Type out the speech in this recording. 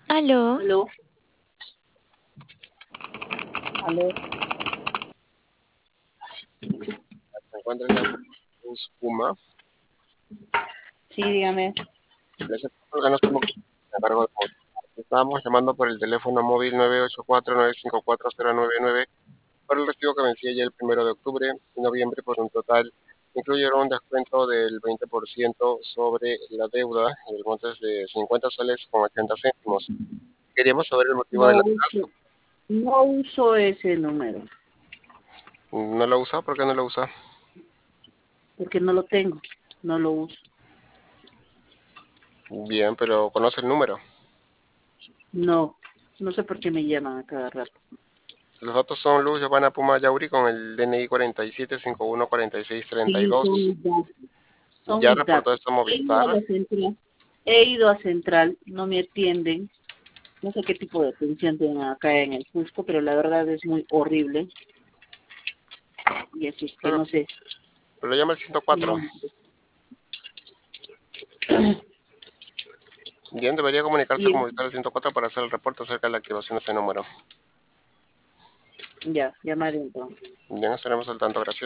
Aló, Aló, aló. Se encuentra en la bus Puma. Sí, dígame. Ese órgano como a cargo de estábamos llamando por el teléfono móvil 984-954-099 por el recibo que vencía ya el 1 de octubre y noviembre por un total. Incluyeron un descuento del 20% sobre la deuda, el monto es de 50 soles con 80 céntimos. Queríamos saber el motivo No del uso, atraso. no uso ese número ¿No lo usa? ¿Por qué no lo usa? porque no lo tengo, no lo uso. Bien, pero conoce el número. No, no sé por qué me llaman a cada rato. Los datos son Luz Giovanna Puma Yauri con el DNI 47514632. Sí, son mis datos, son Ya mis reportó datos. esto a He ido a Movistar. la central, he ido a central, no me atienden. No sé qué tipo de atención tienen acá en el Cusco, pero la verdad es muy horrible. Y así es que Pero, no sé. pero llama al 104. Bien, debería comunicarse con Y Movistar al 104 para hacer el reporte acerca de la activación de ese número. ya, llamaré entonces. Bien, estaremos al tanto. Gracias.